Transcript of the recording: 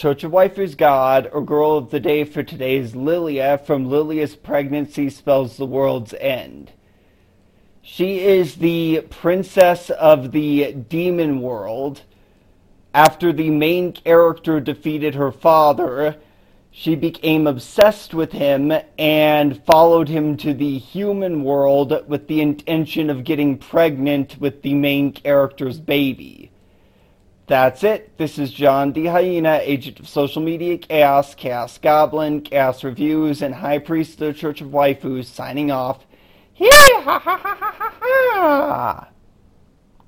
Church of Waifus God, or Girl of the Day for today is Lilia from Lilia's Pregnancy Spells the World's End. She is the princess of the demon world. After the main character defeated her father, she became obsessed with him and followed him to the human world with the intention of getting pregnant with the main character's baby. That's it. This is John the Hyena, agent of social media chaos, Chaos Goblin, Chaos Reviews, and High Priest of the Church of Waifus, signing off. Ha ha ha ha ha ha!